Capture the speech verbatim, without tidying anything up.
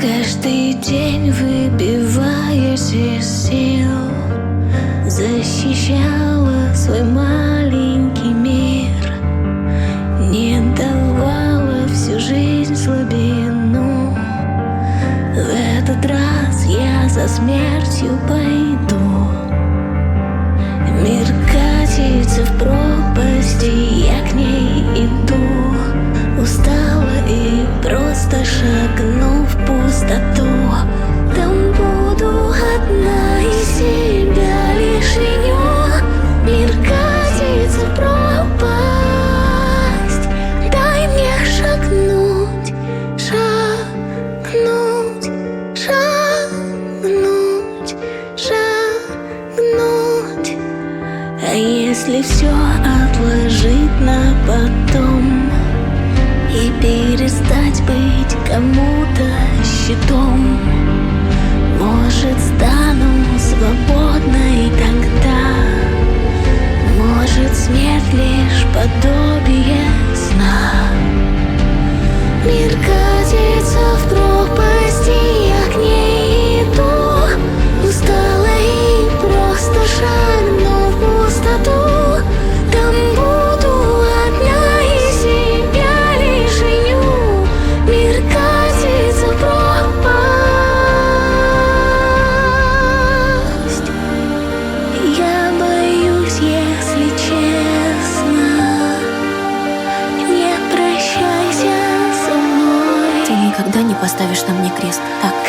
Каждый день выбиваясь из сил, защищала свой маленький мир, не давала всю жизнь слабину. В этот раз я за смертью пойду. Мир катится в пропасти, я к ней иду. Устала и просто шагну в пустоту. Там буду одна и себя лишь виню. Мир катится в пропасть, дай мне шагнуть, шагнуть, шагнуть, шагнуть. А если все отложить на потом и перестать быть кому-то щитом, может, стану свободной тогда. Может, смерть лишь подобие сна. Мир катится в пропасть, и я к ней иду. Устала и просто шагну в пустоту. Там буду одна и себя лишь виню. Мир катится в пропасть. Я боюсь, если честно. Не прощайся со мной. Ты никогда не поставишь на мне крест, так?